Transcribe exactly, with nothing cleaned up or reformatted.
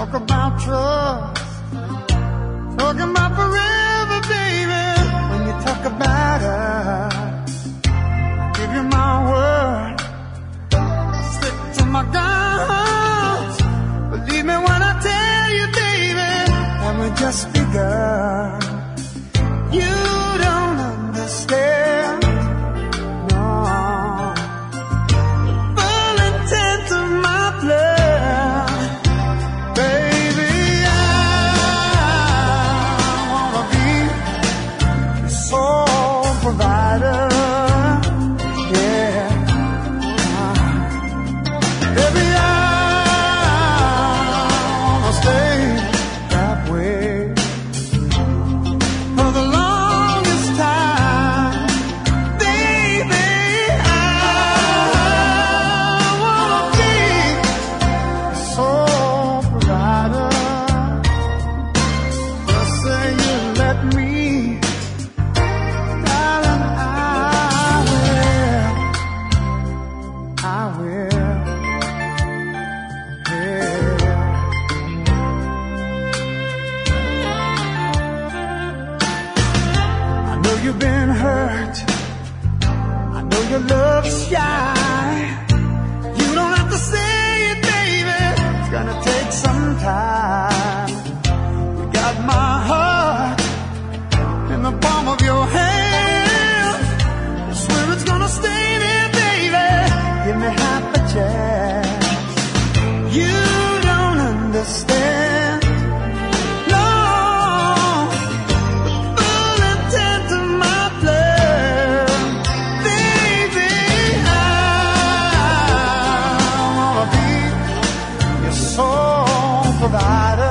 talk about trust, talking about forever, baby. When you talk about us, I give you my word, stick to my guns. Believe me when I tell you, baby, that we just begun. You don't understand, no, the full intent of my plan. Baby, I wanna be your sole provider, yeah. Baby, I wanna stay that way for the longest time. Baby, I wanna be your sole provider. Just say you let me, darling, I will, I will, yeah. I know you've been hurt, I know your love's shy. You don't have to say it, baby, it's gonna take some time. You got my heart in the palm of your hand. I swear it's gonna stay there, baby. Give me half a chance. You don't understand, no, the full intent of my plan. Baby, I wanna be your sole provider.